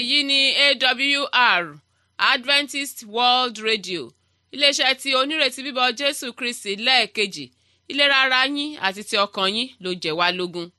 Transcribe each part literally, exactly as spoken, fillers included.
yìí ní A W R Adventist World Radio iléeṣẹ́ tí onírètí bíbọ̀ Jésù Kristi lẹ́ẹ̀kejì ìlera ara yín àti ti ọkàn yín ló jẹ́ wá lógún.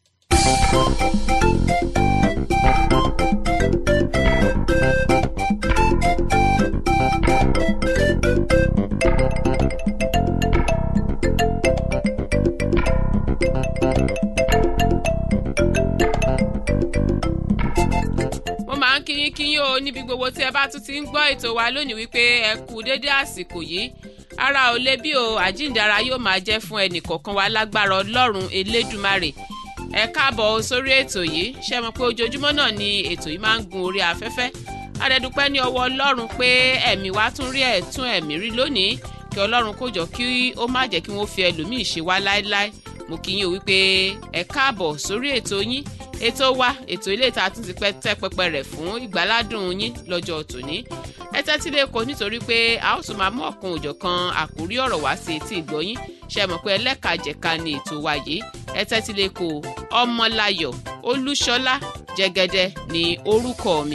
kíyín kíyín o níbi gbogbo tí ẹ bá tún ti ń gbọ́ ètò wa lónìí wípé ẹ kú dédé àsìkò yìí ara ò lè bí o àjíǹdára yóò máa jẹ́ fún ẹnì kọ̀ọ̀kan wa lágbára Ọlọ́run Elédùmarè ẹ káàbọ̀ sórí ètò yìí ṣé mọ̀ pé ojoojúmọ́ náà ni ètò yìí máa ń gun orí afẹ́fẹ́ adẹ́dúpẹ́ ní ọwọ́ Ọlọ́run pé ẹ̀mí wa tún rí ẹ̀tún ẹ̀mí rí lónìí kí Ọlọ́run kó jọ kí ó má jẹ́ kí wọ́n fi ẹlòmíì ṣe wá láéláé mo kí yín o wípé ẹ káàbọ̀ sórí ètò yín ètò wa ètò ilé ìta tún ti pẹ́ tẹ́ pẹpẹ rẹ̀ fún ìgbàládùn yín lọ́jọ́ tòní ẹ tẹ́tí lé kó nítorí pé a ó tún máa mú ọ̀kan òjọ̀kan àkórí ọ̀rọ̀ wá sí etí ìgbọ́yín ṣe mọ̀ pé ẹlẹ́kajẹ̀ka ni ètò wa yìí ẹ tẹ́tí lé kó Ọmọláyọ̀ Olúṣọlá Jẹ́gẹ́dẹ́ ni orúkọ mi.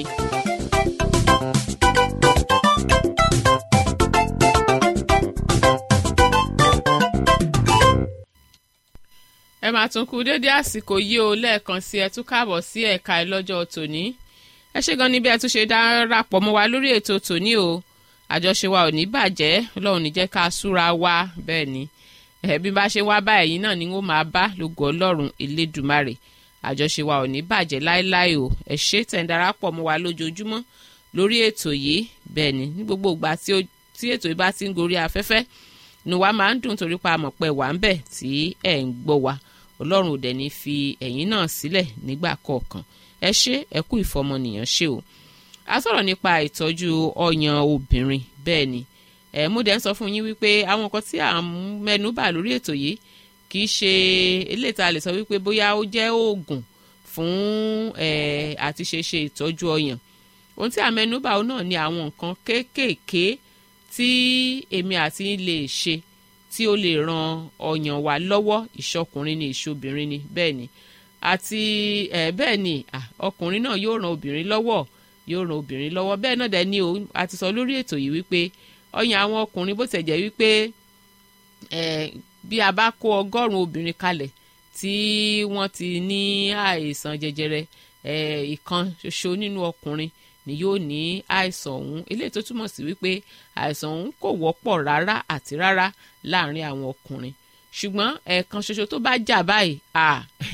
ẹ máa tún kú dédé àsìkò yìí o lẹ́ẹ̀kan sí ẹ tún káàbọ̀ sí ẹ̀ka ẹ lọ́jọ́ tòní ẹ ṣé gan ni bí ẹ tún ṣe darapọ̀ mọ́ wa lórí ètò tòní o àjọṣe wa ò ní bàjẹ́ Ọlọ́run ní jẹ́ ká súra wa bẹ́ẹ̀ ni ẹ bí bá ṣe wá báyìí náà ni wọ́n máa bá lógo Ọlọ́run Elédùmarè àjọṣe wa ò ní bàjẹ́ láéláé o ẹ ṣé tẹ̀ ń darapọ̀ mọ́ wa lójoojúmọ́ lórí ètò yìí bẹ́ẹ̀ ni ní gbogbo ìgbà tí ètò yìí bá ti ń gorí afẹ́fẹ́ ni wa máa ń dùn torí pa àmọ̀ pé wà ń bẹ̀ tí ẹ̀ ń gbọ́ wa Ọlọ́run ò dẹ̀ ní fi ẹ̀yin náà sílẹ̀ nígbà kọ̀ọ̀kan ẹ ṣé ẹ kú ìfọmọnìyàn ṣe o a sọ̀rọ̀ nípa ìtọ́jú ọyàn obìnrin bẹ́ẹ̀ ni ẹ mú dẹ́ ń sọ fún yín wípé àwọn nǹkan tí à ń mẹ́nu bà lórí ètò yìí kì í ṣe eléyìí tá a lè sọ wípé bóyá ó jẹ́ oògùn fún ẹ àti ṣe ṣe ìtọ́jú ọyàn ohun tí à ń mẹ́nu bà ó náà ni àwọn nǹkan kéékèèké tí èmi àti yín lè ṣe tí ó lè ran ọyàn wa lọ́wọ́ ìṣọkùnrin ni ìṣobìnrin ni bẹ́ẹ̀ ni àti ẹ̀ bẹ́ẹ̀ ni ọkùnrin náà yóò ran obìnrin lọ́wọ́ yóò ran obìnrin lọ́wọ́ bẹ́ẹ̀ náà dẹ̀ ni o a ti sọ lórí ètò yìí wípé ọyàn àwọn ọkùnrin bó tẹ̀ jẹ́ wípé ẹ̀ bí a bá kó ọgọ́rùn-ún obìnrin kalẹ̀ tí wọ́n ti ní àìsàn jẹjẹrẹ ẹ̀ ìkan ṣoṣo nínú ọkùnrin ni yóò ní àìsàn ọ̀hún eléyìí tó túmọ̀ sí wípé àìsàn ọ̀hún kò wọ́pọ̀ rárá àti rárá láàrin àwọn ọkùnrin ṣùgbọ́n ẹ̀ẹ̀kan ṣoṣo tó bá jà báyìí à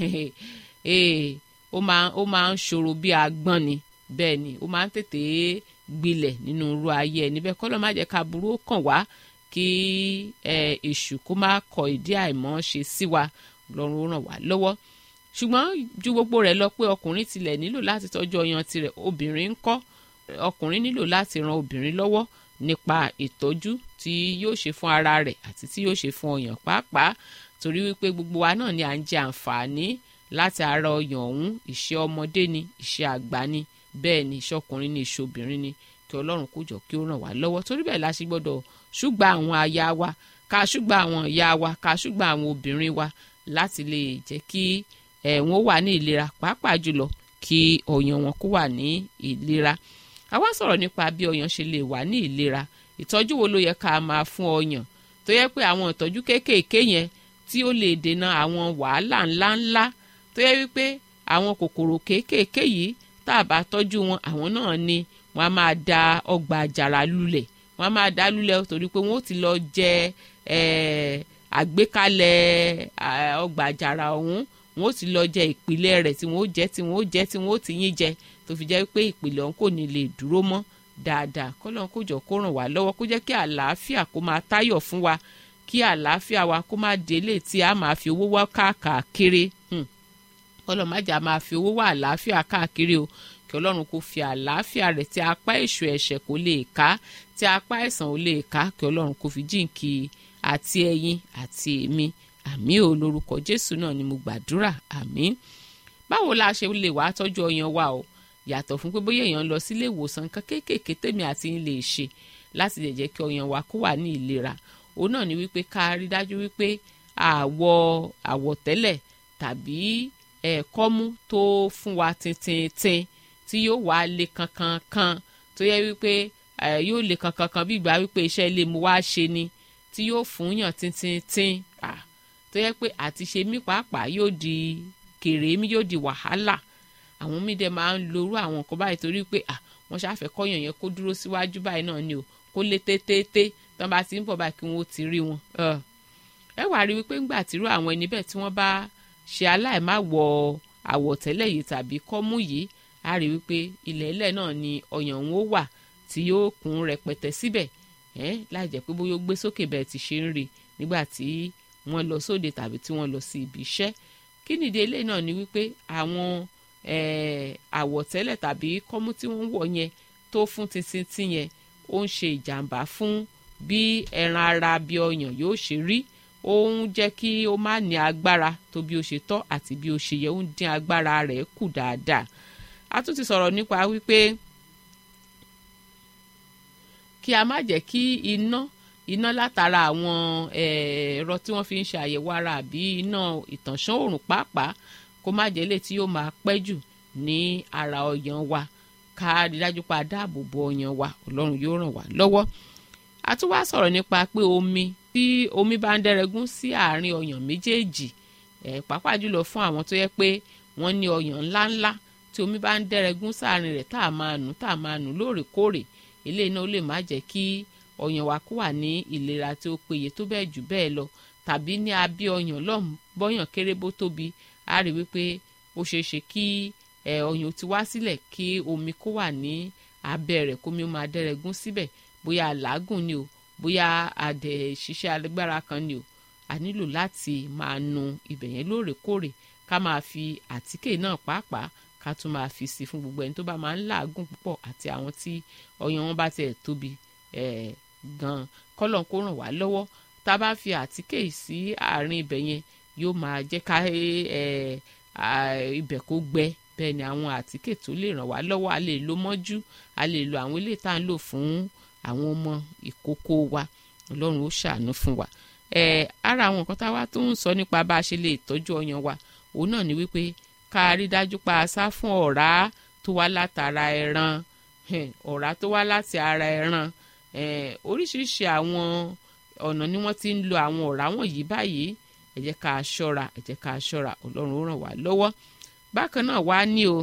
ó máa ó máa ń ṣòro bí agbọ́n ni bẹ́ẹ̀ ni ó máa ń tètè gbilẹ̀ nínú irú ayé ẹni bẹ́ẹ̀ kọ́lọ́ má jẹ́ ká burú ó kàn wá kí èṣù kó má kọ ìdí àìmọ́ ṣe sí wa Ọlọ́run ó ràn wá lọ́wọ́ ṣùgbọ́n ju gbogbo rẹ̀ lọ pé ọkùnrin tilẹ̀ nílò láti tọ́jú ọyàn tirẹ̀ obìnrin ń kọ́ ọkùnrin nílò láti ran obìnrin lọ́wọ́ nípa ìtọ́jú tí yóò ṣe fún ara rẹ̀ àti tí yóò ṣe fún ọyàn pàápàá torí wípé gbogbo wa náà ni à ń jẹ àǹfààní láti ara ọyàn ọ̀hún ìṣe ọmọdé ni ìṣe àgbà ni bẹ́ẹ̀ ni ìṣọkùnrin ni ìṣobìnrin ni kí Ọlọ́run kó jọ kí ó ràn wá lọ́wọ́ torí bẹ́ẹ̀ la ṣe gbọ́dọ̀ ṣùgbà àwọn aya wa ká ṣùgbà àwọn ìyá wa ká ṣùgbà àwọn obìnrin wa láti lè jẹ́ kí ẹ̀ wọ́n wà ní ìlera pàápàá jùlọ kí ọyàn wọn kó wà ní ìlera a wá sọ̀rọ̀ nípa bí ọyàn ṣe lè wà ní ìlera ìtọ́jú wo ló yẹ ká máa fún ọyàn tó yẹ pé àwọn ìtọ́jú kéékèèké yẹn tí ó lè dènà àwọn wàhálà ńláńlá tó yẹ wípé àwọn kòkòrò kéékèèké yìí tá a bá tọ́jú wọn àwọn náà ni wọ́n á máa da ọgbà àjàrà lulẹ̀ wọ́n á máa dá lulẹ̀ torí pé wọ́n ó ti lọ jẹ àgbékalẹ̀ ọgbà àjàrà ọ̀hún wọ́n ó ti lọ jẹ ìpìlẹ̀ rẹ̀ tí wọ́n ó jẹ tí wọ́n ó jẹ tí wọ́n ó ti yín jẹ tó fi jẹ́ pé ìpìlẹ̀ ọ̀hún kò ní lè dúró mọ́ dáadáa kọ́lọ́n kó jọ kó ràn wá lọ́wọ́ kó jẹ́ kí àlàáfíà kó máa táyọ̀ fún wa kí àlàáfíà wa kó má délé tí a máa fi owó wá káàkiri kọ́lọ́n má jà máa fi owó wá àlàáfíà káàkiri o kí Ọlọ́run kó fi àlàáfíà rẹ̀ tí apá èṣù ẹ̀ṣẹ̀ kó lè ká tí apá ẹ̀sàn ò lè ká kí Ọlọ́run kó fi jíǹkì àti ẹ̀yin àti èmi àmì ò lórúkọ Jésù náà ni mo gbàdúrà àmì báwo la ṣe lè wá tọ́jú ọyàn wa o yàtọ̀ fún pé bóyá èèyàn lọ sílé ìwòsàn kan kéékèèké tèmi àti yín lè ṣe láti lè jẹ́ kí ọyàn wa kó wà ní ìlera òun náà ni wípé ká rí dájú wípé àwọ̀ àwọ̀tẹ́lẹ̀ tàbí ẹ̀ẹ́kọ́mú tó fún wa tintintin tí yóò wá le kankan kan tó yẹ wípé yóò le kankan kan bí ìgbà wípé iṣẹ́ ilé mu wá ṣe ni tí yóò fún yàn tíntín tó yẹ pé àti ṣe mí pàápàá yóò di kèrèmí yóò di wàhálà. Àwọn míì dẹ̀ máa ń lorú àwọn nǹkan báyìí torí pé wọ́n ṣàfẹ́ kọ́yàn yẹn kó dúró síwájú báyìí náà ni o kó lé tétété tán bá ti ń bọ̀ báyìí kí wọ́n ó ti rí wọn. ẹ wàá rí wípé ńgbà tírú àwọn ẹni bẹ́ẹ̀ tí wọ́n bá ṣe aláìmá wọ àwọ̀tẹ́lẹ̀ yìí tàbí kọ́mú yìí á rí wípé ilẹ̀ ilẹ̀ náà ni ọyàn òun ó wà tí yóò kún rẹpẹtẹ síbẹ̀ láì jẹ́ pé bóyá ó gbé sókè bẹ́ẹ̀ ti ṣe ń rí nígbà tí wọ́n lọ sóde tàbí tí wọ́n lọ sí ibi iṣẹ́. kí nìdí eléyìí náà ni wípé àwọn àwọ̀tẹ́lẹ̀ tàbí kọ́mú tí wọ́n wọ̀ yẹn tó fún títí yẹn ó ń ṣe ìjàmbá fún bí ẹran ara bí ọyàn yóò ṣe rí. Ó ń jẹ́ kí ó má ní agbára tó bí ó ṣe tọ́ àti bí ó ṣe yẹ, ó ń dín agbára rẹ̀ kù dáadáa. A tún ti sọ̀rọ̀ nípa wípé kí a má jẹ́ kí iná iná látara àwọn ẹ̀rọ tí wọ́n fi ń ṣe àyẹ̀wò ara àbí iná ìtànṣán òòrùn pàápàá kó má jẹ́ lè tí yóò máa pẹ́ jù ní ara ọyàn wa. Ká rí dájú pé a dáàbò bo ọyàn wa, Ọlọ́run yóò ràn wá lọ́wọ́. A tún wá sọ̀rọ̀ nípa pé omi tí omi bá ń dẹ́rẹ́gún sí àárín ọyàn méjèèjì ẹ̀ pàápàá jùlọ fún àwọn tó yẹ pé wọ́n ní ọyàn ńláńlá tí omi bá ń dẹ́rẹ́gún sáàárín rẹ̀ tá a máa nù tá a máa nù lóòrèkóòrè eléyìí náà ó lè má jẹ́ kí ọyàn wa kó wà ní ìlera tí ó péye tó bẹ́ẹ̀ jù bẹ́ẹ̀ lọ. Tàbí ní abẹ́ ọyàn lọ́hùn bọ́yàn kéré bó tóbi á rí wípé ó ṣeé ṣe kí ọyàn ti wá sílẹ̀ kí omi kó wà ní abẹ́ rẹ̀ kómi ó máa dẹ́rẹ́gún síbẹ̀ bóyá làágùn ni o bóyá adẹ ṣiṣẹ́ alágbára kan ni o. A nílò láti máa nu ibẹ̀ yẹn lóòrèkóòrè ká máa fi àtíkè náà pàápàá ká tún máa fi sí fún gbogbo ẹni tó bá máa ń làágùn púpọ̀ àti àwọn tí ọyàn wọn bá tiẹ̀ tóbi eh, gan kọ́lọ̀ kó ràn wá lọ́wọ́. Tá a bá fi àtíkè sí àárín ibẹ̀ yẹn yóò máa jẹ́ ká ibẹ̀ kó gbẹ. Bẹ́ẹ̀ ni àwọn àtíkè tó lè ràn wá lọ́wọ́ a lè lo mọ́jú a lè lo àwọn eléyìí tá à ń lò fún àwọn ọmọ ìkókó wa. Ọlọ́run ó ṣàánú fún wa. ẹ ara àwọn nǹkan tá a wá tó ń sọ nípa bá a ṣe lè tọ́jú ọyàn wa òun náà ni wípé ká rí dájú pa a sá fún ọ̀rá tó wá látara ẹran ọ̀rá tó wá láti ara ẹran oríṣiríṣi àwọn ọ̀nà ni wọ́n ti ń lo àwọn ọ̀rá wọ̀nyí báyìí. ẹ jẹ́ ká ṣọ́ra ẹ jẹ́ ká ṣọ́ra Ọlọ́run ó ràn wá lọ́wọ́. Bákan náà wá ní o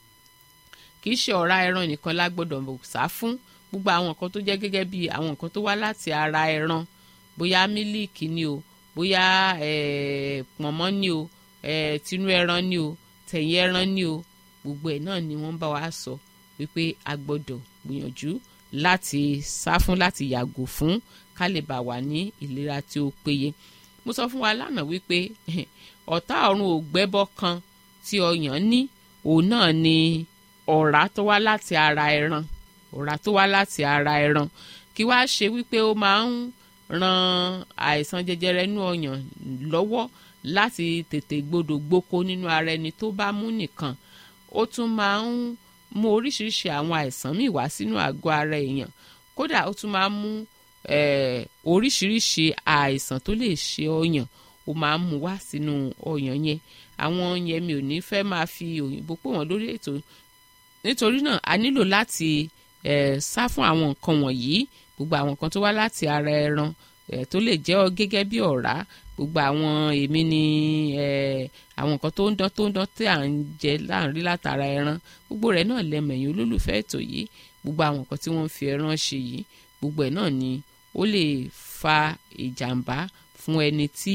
kì í ṣe ọ̀rá ẹran nìkan la gbọ́dọ̀ sá fún gbogbo àwọn nǹkan tó jẹ́ gẹ́gẹ́ bí àwọn nǹkan tó wá láti ara ẹran bóyá mílíìkì ni o bóyá pọ̀nmọ́ ni o tinú ẹran ni o tẹ̀yìn ẹran ni o gbogbo ẹ̀ náà ni wọ́n bá wa sọ wípé a gbọ́dọ̀ gbìyànjú láti sá fún láti yàgò fún ká lè bá wà ní ìlera tí ó péye. Mo sọ fún wa lánàá wípé ọ̀tá ọ̀run ò gbẹ́bọ kan tí ọyàn ní òun náà ni ọ̀rá tó wá láti ara ẹran ọ̀rá tó wá láti ara ẹran kí wá ṣe wípé ó máa ń ran àìsàn jẹjẹrẹ inú ọyàn lọ́wọ́ láti tètè gbodò gboko nínú ara ẹni tó bá mú nìkan. Ó tún máa ń mú oríṣiríṣi àwọn àìsàn míì wá sínú àgọ́ ara èèyàn. Kódà ó tún máa ń mú oríṣiríṣi àìsàn tó lè ṣe ọyàn ó máa ń mú wá sínú ọyàn yẹn. Àwọn yẹn mi ò ní fẹ́ máa fi òyìnbó pò wọ́n lórí ètò nítorí náà a nílò láti sá fún àwọn nǹkan wọ̀nyí gbogbo àwọn nǹkan tó wá láti ara ẹran tó lè jẹ́ gẹ́gẹ́ bí ọ̀rá gbogbo àwọn èmi ni àwọn nǹkan tó ń dán tó ń dán tí à ń jẹ láàrin látara ẹran gbogbo rẹ̀ náà lẹ́mẹ̀yìn olólùfẹ́ ètò yìí gbogbo àwọn nǹkan tí wọ́n ń fi ẹran ṣe yìí gbogbo ẹ̀ náà ni ó lè fa ìjàmbá fún ẹni tí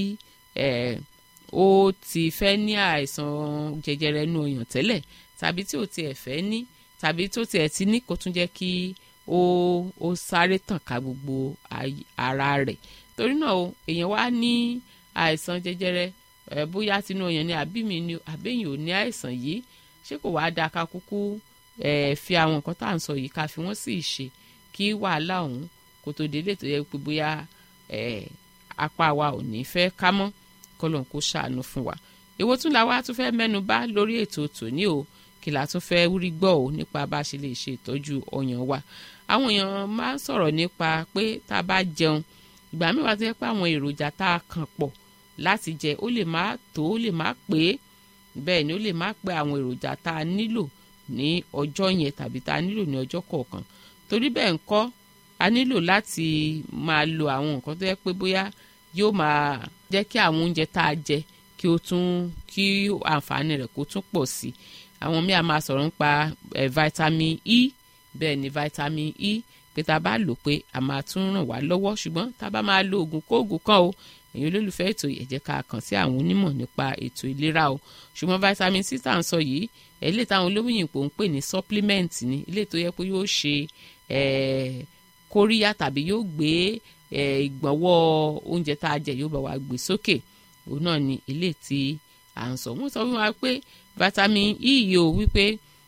ó ti fẹ́ ní àìsàn jẹjẹrẹ inú ọyàn tẹ́lẹ̀ tàbí tí ò tiẹ̀ fẹ́ ní tàbí tó tiẹ̀ ti ní kó tún jẹ́ kí ó ó sáré tàn ká gbogbo ara rẹ̀. Torí náà o èèyàn wá ní àìsàn jẹjẹrẹ ẹ bóyá tinú ọyàn ni àbí mi ni àbẹ́yìn ò ní àìsàn yìí ṣé kò wáá dáa ká kúkú ẹ fi àwọn nǹkan tá à ń sọ yìí ká fi wọ́n sì ṣe kí wàhálà ọ̀hún kó tó délé tó yẹ pé bóyá ẹ apá wa ò ní fẹ́ ká mọ́ kọ́lọ́n kó ṣàánú fún wa. Èwo tún la wá tún fẹ́ mẹ́nu bà lórí ètò tòní o kí la tún fẹ́ rí gbọ́ o nípa bá a ṣe lè ṣe ìtọ́jú ọyàn wa. Àwọn èèyàn máa ń sọ̀rọ̀ nípa pé tá a bá jẹun ìgbà míì wá tó yẹ pé àwọn èròjà tá a kàn pọ̀ láti jẹ ó lè má tó ó lè má pé bẹ́ẹ̀ ni ó lè má pé àwọn èròjà tá a nílò ní ọjọ́ yẹn tàbí tá a nílò ní ọjọ́ kọ̀ọ̀kan torí bẹ́ẹ̀ ńkọ́ a nílò láti máa lo àwọn nǹkan tó yẹ pé bóyá yóò máa jẹ́ kí àwọn oúnjẹ tá a jẹ kí ó tún kí àǹfààní rẹ̀ kó tún pọ̀ sí i àwọn míì a máa sọ̀rọ̀ nípa eh, vitamin E bẹ́ẹ̀ ni vitamin E pé tá a bá lò pé a máa tún ràn wá lọ́wọ́ ṣùgbọ́n tá a bá máa lo oògùn kóògùn kan o èyí olólùfẹ́ ètò yìí ẹ jẹ́ ká kàn sí àwọn onímọ̀ nípa ètò ìlera o ṣùgbọ́n vitamin C tá à ń sọ yìí ilé táwọn olóyìnbó ń pè ní supplement ni ilé tó yẹ pé yóò ṣe kóríyá tàbí yóò gbé ìgbọ̀nwọ́ oúnjẹ tá a jẹ yóò bá wa gbé sókè òun náà ni ilé tí à ń sọ wọ́n sọ fún wa pé vitamin E yìí o wípé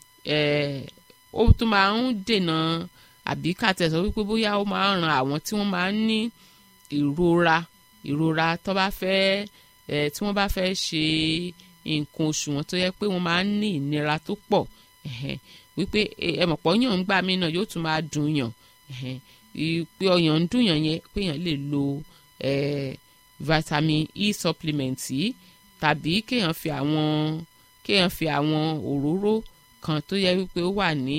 ó tún máa ń dènà àbí kàtẹ́ sọ wípé bóyá ó máa ń ran àwọn tí wọ́n máa ń ní ìrora ìrora tó bá fẹ́ ẹ̀ tí wọ́n bá fẹ́ ṣe nǹkan oṣù wọn tó yẹ pé wọ́n máa ń ní ìnira tó pọ̀ wípé ẹ̀mọ̀pọ̀ yàn ń gbà mí náà yóò tún máa dùn yàn pé ọyàn ń dùn yàn yẹn pé yàn lè lo vitamin E supplement yìí tàbí kéèyàn fi àwọn kéèyàn fi àwọn òróró kan tó yẹ wípé ó wà ní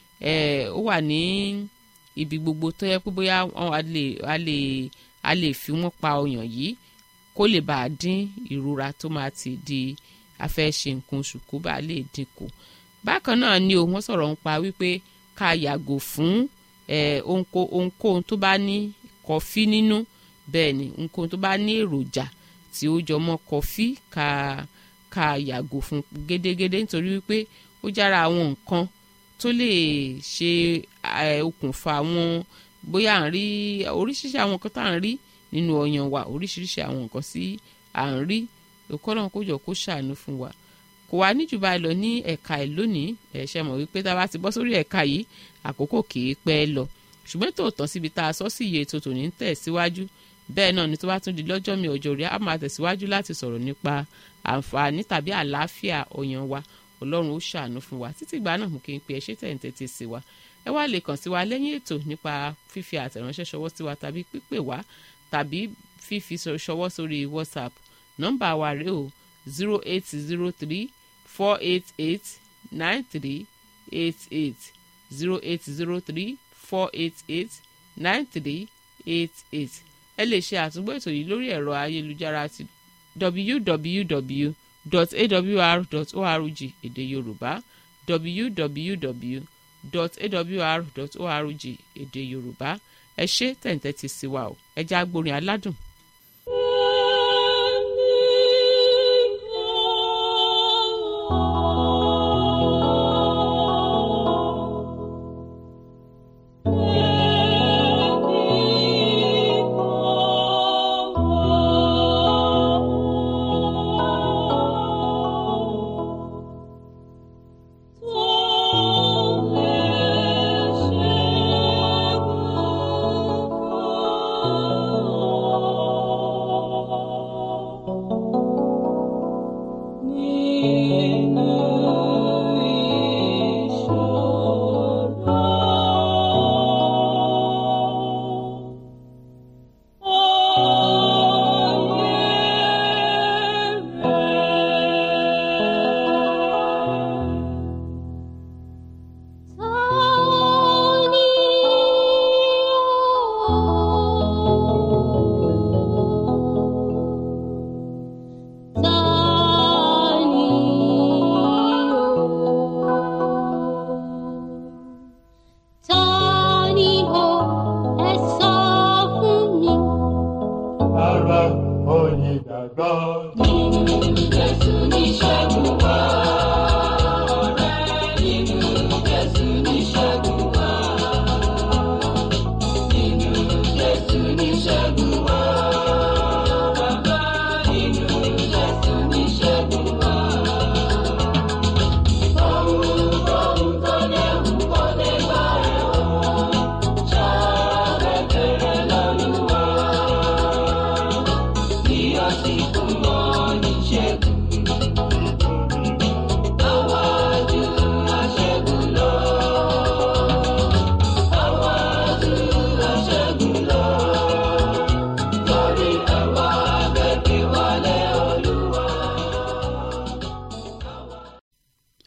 ó wà ní ibi gbogbo tó yẹ pé bóyá a lè a lè a lè fi wọ́n pa ọyàn yìí kó lè bá a dín ìrora tó máa ti di afẹ́ ṣe nǹkan oṣù kó bá lè dínkù bákan náà ni o wọ́n sọ̀rọ̀ ń pa wípé ká yàgò fún ohunkóhun tó bá ní kọfí nínú bẹ́ẹ̀ ni ohunkóhun tó bá ní èròjà tí ó jọ mọ́ kọfí ká ká yàgò fún gédégédé nítorí wípé ó jára àwọn nǹkan tó lè ṣe okùnfà àwọn bóyá à ń rí oríṣiríṣi àwọn nǹkan tá à ń rí nínú ọyàn wa oríṣiríṣi àwọn nǹkan sí à ń rí òkọ́lọ́n kó jọ kó ṣàánú fún wa kò wá níjù báyìí lọ ní ẹ̀ka ẹ̀ lónìí ẹ̀ ṣe mọ̀ wípé tá a bá ti bọ́ sórí ẹ̀ka yìí àkókò kìí pẹ́ lọ ṣùgbọ́n tó tán síbi tá a sọ sí iye ètò tòní ń tẹ̀ síwájú bẹ́ẹ̀ náà ni tó bá tún di lọ́jọ́ mi ọjọ́ rí a máa tẹ̀síwájú láti sọ̀rọ̀ nípa àǹfààní tàbí àlàáfíà ọyàn wa ọlọ́run ó ṣàánú fún wa títí ìgbà náà mú kí n pe ẹ ṣé tẹ̀ ń tètè sí wa ẹ wá lè kàn sí wa lẹ́yìn ètò nípa fífi àtẹ̀ránṣẹ́ ṣọwọ́ sí wa tàbí pípè wá tàbí fífi ṣọwọ́ sórí WhatsApp nọ́mbà wa rèé o zero eight zero three four eight eight nine three eight eight zero eight zero three four eight eight nine three eight eight ẹ lè ṣe àtúngbò ètò yìí lórí ẹ̀rọ ayélujára ti w w w dot a w r dot org èdè Yorùbá w w w dot a w r dot org èdè Yorùbá ẹ ṣé tẹ̀ǹtẹ̀ ti sí wa o ẹ já gbórin aládùn. Oh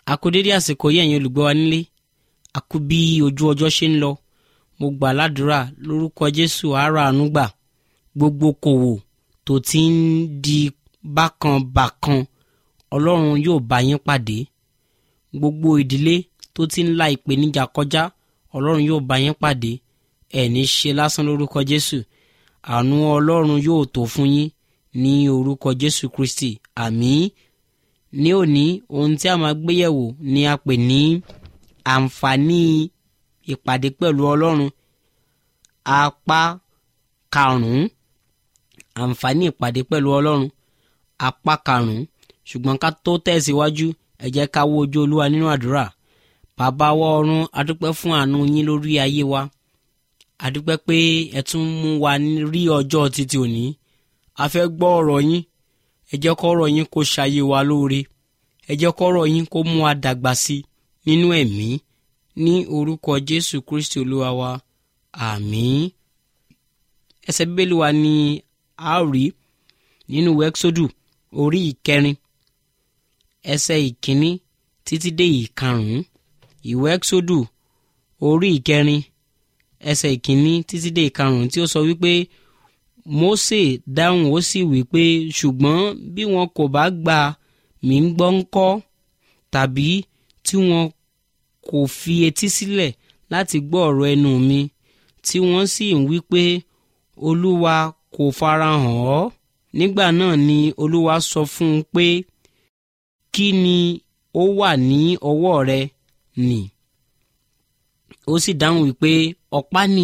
A kú dédé àsìkò yìí ẹ̀yin olùgbọ́ wa nílé, a kú bí ojú ọjọ́ ṣe ń lọ. Mo gbà ládùúrà lórúkọ Jésù àárọ̀ àánú gbà. Gbogbo kòwò tó ti ń di bákan bákan Ọlọ́run yóò bá yín pàdé. Gbogbo ìdílé tó ti ń la ìpèníjà kọjá Ọlọ́run yóò bá yín pàdé. Ẹ ní ṣe lásán lórúkọ Jésù. Àánú Ọlọ́run yóò tó fún yín ní orúkọ Jésù Kristi. Àmín. Ní òní ohun tí a máa gbé yẹ̀wò ni a pè ní àǹfààní ìpàdé pẹ̀lú Ọlọ́run, apá karùn-ún. Àǹfààní ìpàdé pẹ̀lú Ọlọ́run, apá karùn-ún. Ṣùgbọ́n ká tó tẹ̀síwájú, ẹ jẹ́ ká wo ojú Olúwa nínú àdúrà. Bàbá wa ọ̀run, a dúpẹ́ fún àánú yín lórí ayé wa. A dúpẹ́ pé ẹ tún mú wa rí ọjọ́ títí òní. A fẹ́ gbọ́ ọ̀rọ̀ yín. Ẹ jẹ́ kó ọ̀rọ̀ yín kó ṣayé wa lóore. Ẹ jẹ́ kó ọ̀rọ̀ yín kó mú wa dàgbà sí nínú ẹ̀mí. Ní orúkọ Jésù Kristi Olúwa wa. Àmín. Ẹsẹ̀ Bíbélì wa ni a ó rí nínú ìwé Ẹ́kísódù orí ìkẹrin ẹsẹ̀ ìkíní títí dé ìkarùn-ún. Ìwé Ẹ́kísódù orí ìkẹrin ẹsẹ̀ ìkíní títí dé ìkarùn-ún tí ó sọ wípé Mósè dáhùn ó sì wípé ṣùgbọ́n bí wọn kò bá gbà mí gbọ́ ńkọ́, tàbí tí wọn kò fi etí sílẹ̀ láti gbọ́ ọ̀rọ̀ ẹnu mi, tí wọ́n sì ń wípé Olúwa kò farahàn ọ́. Nígbà náà ni Olúwa sọ fún un pé kí ni ó wà ní ọwọ́ rẹ nì? Ó sì dáhùn wípé ọ̀pá nì.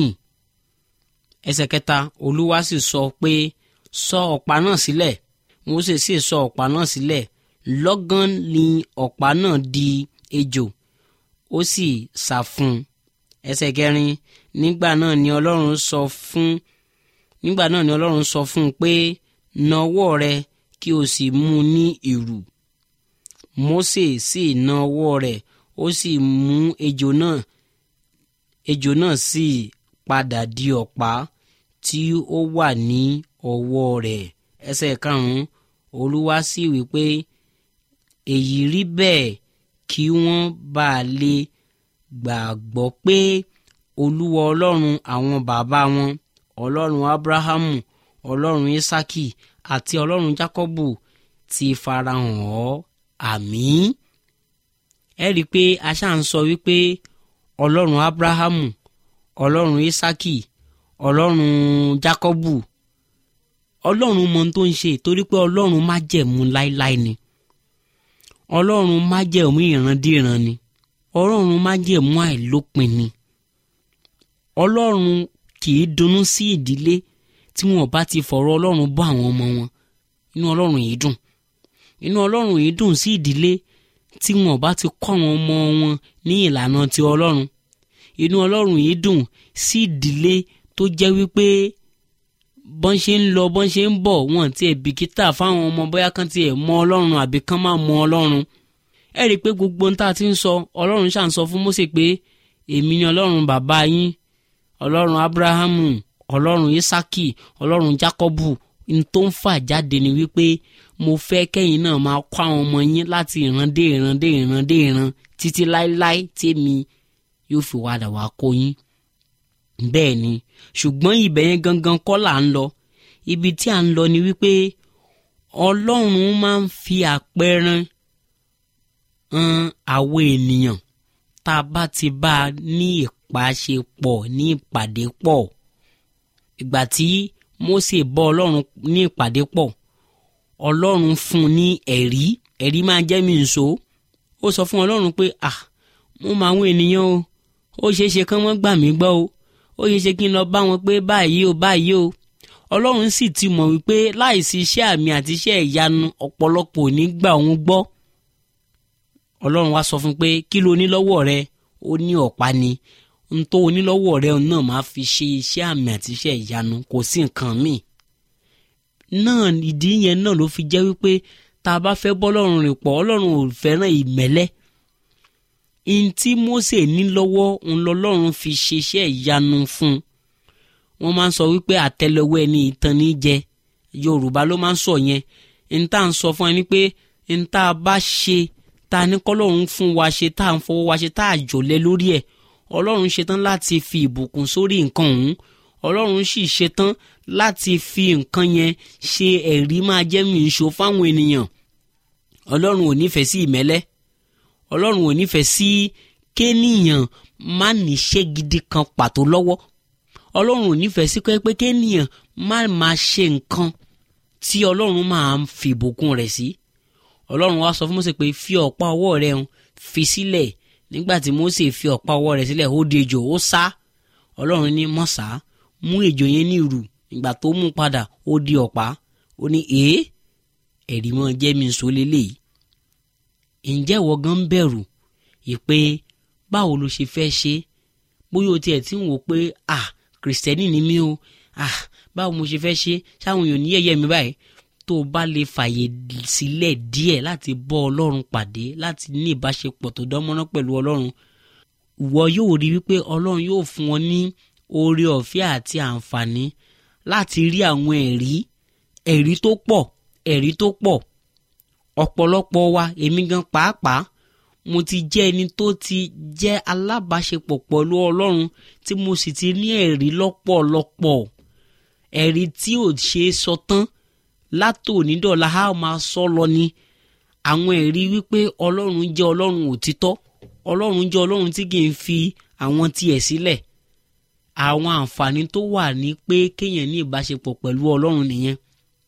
Ẹsẹ̀ kẹta, Olúwa sì sọ pé sọ ọ̀pá náà sílẹ̀. Mósè sì sọ ọ̀pá náà sílẹ̀. Lọ́gán ni ọ̀pá náà di ejò, ó sì sá fún un. Ẹsẹ̀ kẹrin, nígbà náà ni Ọlọ́run sọ fún nígbà náà ni Ọlọ́run sọ fún un pé na ọwọ́ rẹ kí o sì mú ní ìrù. Mósè sì na ọwọ́ rẹ̀, ó sì mú ejò náà ejò náà sì padà di ọ̀pá tí ó wà ní ọwọ́ rẹ̀. Ẹsẹ̀ karùn-ún, Olúwa sì wí pé èyí rí bẹ́ẹ̀ kí wọ́n bá lè gbàgbọ́ pé Olúwa Ọlọ́run àwọn bàbá wọn, Ọlọ́run Ábúráhámù, Ọlọ́run Ísákì àti Ọlọ́run Jákọ́bù ti farahàn ọ́. Àmín. Ẹ rí i pé a ṣáà ń sọ wípé Ọlọ́run Ábúráhámù, Ọlọ́run Ísákì, Ọlọ́run Jákọ́bù, Ọlọ́run mọ ohun tó ń ṣe torí pé Ọlọ́run májẹ̀mú láíláí ni. Ọlọ́run májẹ̀mú ìrandíran ni. Ọlọ́run májẹ̀mú àìlópin ni. Ọlọ́run kì í dunnú sí ìdílé tí wọn bá ti fọ̀rọ̀ Ọlọ́run bọ́ àwọn ọmọ wọn. Inú Ọlọ́run yìí dùn. Inú Ọlọ́run yìí dùn sí ìdílé tí wọn bá ti kọ́ àwọn ọmọ wọn ní ìlànà ti Ọlọ́run. Inú Ọlọ́run yìí dùn sí ìdílé tó jẹ́ wípé bọ́n ṣe ń lọ bọ́n ṣe ń bọ̀ wọn ti ẹ̀ bìkítà fáwọn ọmọ bóyá kan ti ẹ̀ mọ Ọlọ́run àbí kan máa mọ Ọlọ́run. Ẹ rí i pé gbogbo ohun tá a ti ń sọ Ọlọ́run ṣà ń sọ fún Mósè pé èmi ni Ọlọ́run bàbá yín, Ọlọ́run Ábúráhámù, Ọlọ́run Ísákì, Ọlọ́run Jákọ́bù. N tó ń fà jáde ni wípé mo fẹ́ kẹ́yìn náà máa kọ́ àwọn ọmọ yín láti ìran dé ìran dé ìran dé ìran títí láéláé tèmi yóò fi wàdà wá kó yín. Bẹ́ẹ̀ ni, ṣùgbọ́n ibẹ̀ yẹn gangan kọ́ là ń lọ. Ibi tí à ń lọ ni wípé Ọlọ́run máa ń fi àpẹẹrẹ hàn àwọn ènìyàn tá a bá ti bá a ní ìpàṣepọ̀ ní ìpàdé pọ̀. Ìgbà tí Mósè bọ́ Ọlọ́run ní ìpàdé pọ̀, Ọlọ́run fún un ní ẹ̀rí. Ẹ̀rí máa jẹ́ mi nso. Ó sọ fún Ọlọ́run pé ah mo mọ àwọn ènìyàn o, ó ṣeé ṣe kán wọ́n gbà mí gbọ́ o, ó ṣeé ṣe kí n lọ bá wọn pé báyìí o báyìí o. Ọlọ́run sì ti mọ̀ wípé láìsí iṣẹ́ àmì àti iṣẹ́ ìyanu ọ̀pọ̀lọpọ̀ ò ní gbà òun gbọ́. Ọlọ́run wá sọ fún un pé kí ló ní lọ́wọ́ rẹ? Ó ní ọ̀pá ni. N tó o ní lọ́wọ́ rẹ náà máa fi ṣe iṣẹ́ àmì àti iṣẹ́ ìyanu, kò sí nǹkan míì. Náà ìdí yẹn náà ló fi jẹ́ wípé tá a bá fẹ́ bọ́ Ọlọ́run rìn pọ̀, Ọlọ́run ò fẹ́ràn ìmẹ́lẹ́. In tí Mósè ní lọ́wọ́ ń lọ́lọ́run fi ṣe iṣẹ́ ìyanu fún un. Wọ́n máa ń sọ wípé àtẹ́lẹwọ́ ẹni ìtàn ní jẹ. Yorùbá ló máa ń sọ yẹn. N tá à ń sọ fún ẹni pé n tá a bá ṣe tá a ní kọ́lọ́run fún wa ṣe tá à ń fọwọ́ wa ṣe tá a jọ̀lẹ́ lórí ẹ̀ ọlọ́run ṣetán láti fi ìbùkún sórí nǹkan ọ̀hún ọlọ́run sì ṣetán láti fi nǹkan yẹn ṣe ẹ̀rí máa jẹ́ mi ìṣó fáwọn ènìyàn ọlọ́run ò nífẹ̀ẹ́ sí ìmẹ́lẹ́ ọlọ́run ò nífẹ̀ẹ́ sí kéènìyàn má níṣẹ́ gidi kan pàtó lọ́wọ́ ọlọ́run ò nífẹ̀ẹ́ sí pé kéènìyàn má máa ṣe nǹkan tí ọlọ́run máa ń fi ìbùkún rẹ̀ sí ọlọ́run wá sọ fún Mósè pé fi ọ̀pá ọwọ́ rẹ̀ hàn fi sílẹ̀ nígbà tí Mósè fi ọ̀pá ọwọ́ rẹ̀ sílẹ̀ ó di ejò ó sá ọlọ́run ní mọ́ sá mú ejò yẹn ní ìrù ìgbà tó mú padà ó di ọ̀pá ó ní èé ẹ̀rí mọ́ jẹ́ mi sọ lélẹ́yìí ǹjẹ́ ìwọ gan bẹ̀rù ìpè báwo ló ṣe fẹ́ ṣe bóyá o tiẹ̀ tí ń wò pé ah kìrìsìtẹ́nì ni mí o ah báwo mo ṣe fẹ́ ṣe ṣáwọn èèyàn ní yẹ̀yẹ́ mi báyìí tó o bá lè fàyè sílẹ̀ díẹ̀ láti bọ́ ọlọ́run pàdé láti ní ìbáṣepọ̀ tó dánmọ́rán pẹ̀lú ọlọ́run ìwọ yóò rí wípé ọlọ́run yóò fún ọ ní oore ọ̀fẹ́ àti àǹfààní láti rí àwọn ẹ̀rí ẹ̀rí tó pọ̀ ẹ̀rí tó pọ̀ ọ̀pọ̀lọpọ̀ wa èmi gan pàápàá mo ti jẹ́ ẹni tó ti jẹ́ alábàáṣepọ̀ pẹ̀lú ọlọ́run tí mo sì ti ní ẹ̀rí lọ́pọ̀lọpọ̀ ẹ̀rí tí ò ṣe é sọ tán látònídọ̀la a máa sọ lọ ni àwọn ẹ̀rí wípé ọlọ́run jẹ́ ọlọ́run òtítọ́ ọlọ́run jẹ́ ọlọ́run tí kì í fi àwọn tiẹ̀ sílẹ̀ àwọn àǹfààní tó wà ní pé kéèyàn ní ìbáṣepọ̀ pẹ̀lú ọlọ́run nìyẹn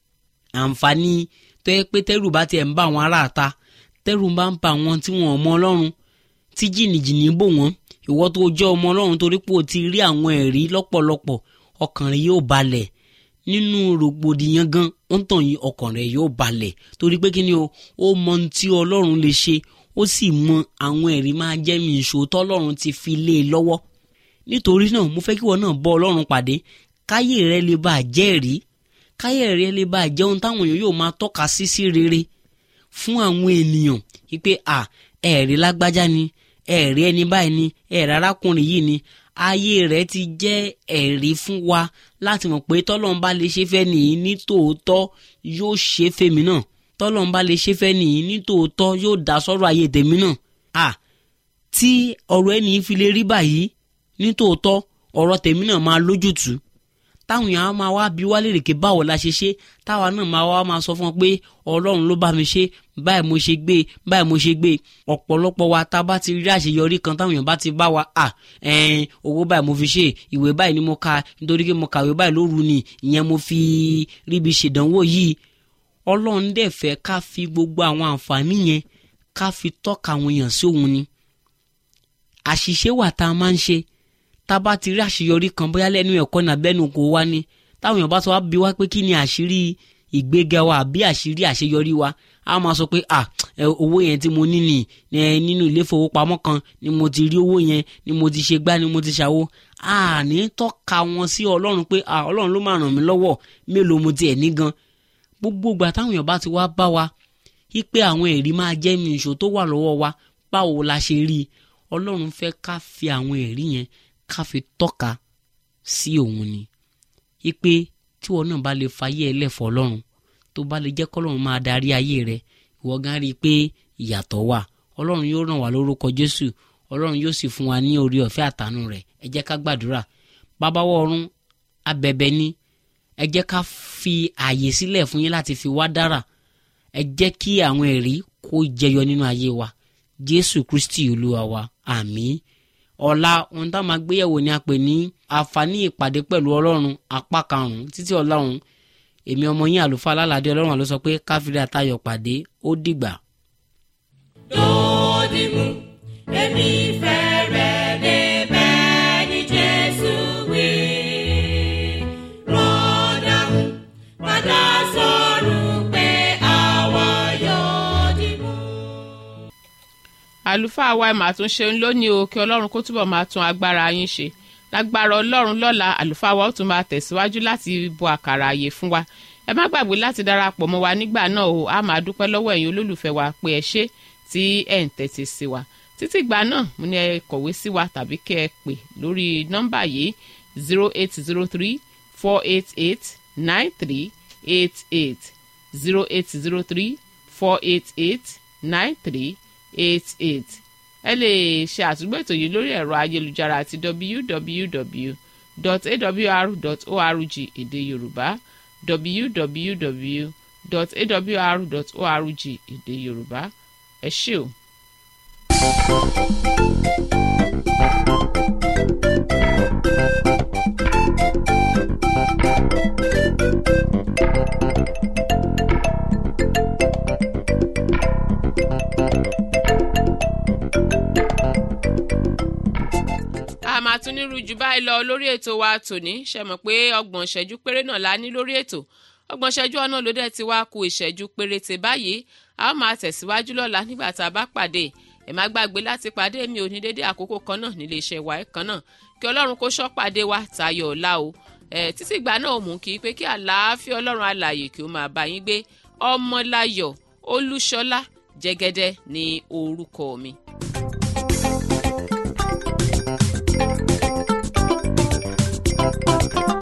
àǹfààní tó yẹ pé tẹ́rù bá tiẹ̀ ń bá àwọn aráàta tẹ́rù bá ń pa àwọn tí wọ́n mọ ọlọ́run tí jìnnìjìnnì bò wọ́n ìwọ tó jẹ́ ọmọ ọlọ́run torí pé o ti rí àwọn ẹ̀rí lọ́pọ̀lọpọ̀ ọkàn rẹ yóò balẹ̀ nínú rògbòdìyàn gan ó ń tàn yín ọkàn rẹ yóò balẹ̀ torí pé kí ni o ó mọ ohun tí ọlọ́run lè ṣe ó sì mọ àwọn ẹ̀rí máa jẹ́ mi ìṣòótọ́ ọlọ́run ti fi lé e lọ́wọ́ nítorí náà mo fẹ́ kí ìwọ náà bọ́ ọlọ́run pàdé káyé rẹ lè bá jẹ́rìí káyé rẹ lè bá jẹ́ ohun táwọn èèyàn yóò máa tọ́ka sí sí rere fún àwọn ènìyàn wípé à ẹ̀rí lágbájá ni ẹ̀rí ẹni báyìí ni ẹ̀rí arákùnrin yìí ni ayé rẹ̀ ti jẹ́ ẹ̀rí fún wa láti mọ̀ pé tọ́lọ́run bá lè ṣe fẹ́ nìyí ní tòótọ́ yóò ṣe fèmí náà tọ́lọ́run bá lè ṣe fẹ́ nìyí ní tòótọ́ yóò dá sọ́rọ̀ ayé tèmi náà à tí ọ̀rọ̀ ẹni fi lè rí báyìí ní tòótọ́ ọ̀rọ̀ tèmi náà máa lójútùú táwọn èèyàn máa wá bí wá lérè ké báwo la ṣe ṣe táwa náà máa wá máa sọ fún ọ pé ọlọ́run ló bá mi ṣe báyìí mo ṣe gbé báyìí mo ṣe gbé ọ̀pọ̀lọpọ̀ wa tá a bá ti rí àṣeyọrí kan táwọn èèyàn bá ti bá wa à ẹ̀ẹ́n owó báyìí mo fi ṣe ìwé báyìí ni mo ka nítorí pé mo kàwé báyìí lóru ni ìyẹn mo fi ríbi ṣèdánwò yìí ọlọ́run dẹ̀ fẹ́ ká fi gbogbo àwọn àǹfààní yẹn ká fi tọ́ka àwọn èèyàn sí òun ni àṣìṣe wà tá a máa ń ṣe tá a bá ti rí àṣeyọrí kan bóyá lẹ́nu ẹ̀kọ́ náà bẹ́nu kò wá ní táwọn èèyàn bá sọ wá bí wá pé kí ni àṣírí ìgbéga wa àbí àṣírí àṣeyọrí wa a máa sọ pé à owó yẹn tí mo ní nì nínú ilé ìfowópamọ́ kan ni mo ti rí owó yẹn ni mo ti ṣe gbá ni mo ti ṣàwo a ní tọ́ka wọn sí ọlọ́run pé à ọlọ́run ló máa ràn mí lọ́wọ́ mélòó mo tiẹ̀ ní gan gbogbo ìgbà táwọn èèyàn bá ti wá bá wa yí pé àwọn ẹ̀rí máa jẹ́ mi ìṣó tó wà lọ́wọ́ wa báwo la ṣe rí i ọlọ́run fẹ́ ká fi àwọn ẹ̀rí yẹn ká fi tọ́ka sí òun ni ipe tí wọn náà bá lè fayé ẹlẹ́fọ̀ ọlọ́run tó bá lè jẹ́ kọ́lọ́run máa darí ayé rẹ ìwọ gan rí i pé ìyàtọ̀ wà ọlọ́run yóò ràn wá lórúkọ jésù ọlọ́run yóò sì fún wa ní orí ọ̀fẹ́ àtàánú rẹ̀ ẹ jẹ́ ká gbàdúrà bàbá wa ọ̀run abẹ̀bẹ̀ ni ẹ jẹ́ ká fi ààyè sílẹ̀ fún yín láti fi wá dára ẹ jẹ́ kí àwọn ẹ̀rí kó jẹyọ nínú ayé wa jésù kristi olúwa wa àmín ọ̀la ohun tá a máa gbéyẹ̀wò ni a pè ní àǹfààní ìpàdé pẹ̀lú ọlọ́run apá karùn-ún títí ọ̀la ọ̀hún èmi ọmọ yín àlùfáà alálàdé ọlọ́run àlọ́ sọ pé káfíńdà tayọ̀ pàdé ó dìgbà. lòdì mú èmi fẹ́ rẹ̀ débẹ̀ ní jésù wí rọ́dà mú padà sọ̀rọ̀ pé àwa yóò dì mú. àlùfáà wa ẹ̀ máa tún ṣe ń lónìí o kí ọlọ́run kó túbọ̀ máa tún agbára yín ṣe lágbára ọlọ́run lọ́la àlùfáà wa ó tún máa tẹ̀síwájú láti bọ àkàrà ààyè fún wa ẹ má gbàgbé láti darapọ̀ mọ́ wa nígbà náà o a máa dúpẹ́ lọ́wọ́ ẹ̀yin olólùfẹ́ wa pé ẹ ṣé tí ẹ̀ ń tẹ́tí sí wa títí ìgbà náà mo ní ẹ kọ̀wé sí wa tàbí kẹ́ ẹ pè lórí nọ́mbà yìí zero eight zero three four eight eight nine three eight eight zero eight zero three four eight eight nine three eight eight. ẹ lè ṣe àtúgbò ètò yìí lórí ẹ̀rọ ayélujára àti w w w dot a w r dot org èdè yorùbá w w w dot a w r dot org èdè yorùbá. ẹ ṣé o. a máa tún nírú jù báyìí lọ lórí ètò wa tòní. ṣe mọ̀ pé ọgbọ̀n ìṣẹ́jú péré náà la ní lórí ètò. ọgbọ̀n ìṣẹ́jú ọ̀nà ló dẹ̀ ti wá ku ìṣẹ́jú péréte báyìí. a ó máa tẹ̀síwájú lọ́la nígbà tá a bá pàdé. ẹ má gbàgbé láti pàdé mi ò ní dédé àkókò kan náà nílé iṣẹ́ wa kan náà. kí ọlọ́run kó ṣọ́ pàdé wa tayọ̀ ọ̀la o. ẹ títí ìgbà náà ò mú kí pé kí àlàáfíà ọlọ́run alààyè kí ó máa bá yín gbé. Ọmọláyọ̀ Olúṣọlá Jẹ́gẹ́dẹ́ ní orúkọ mi. Thank you.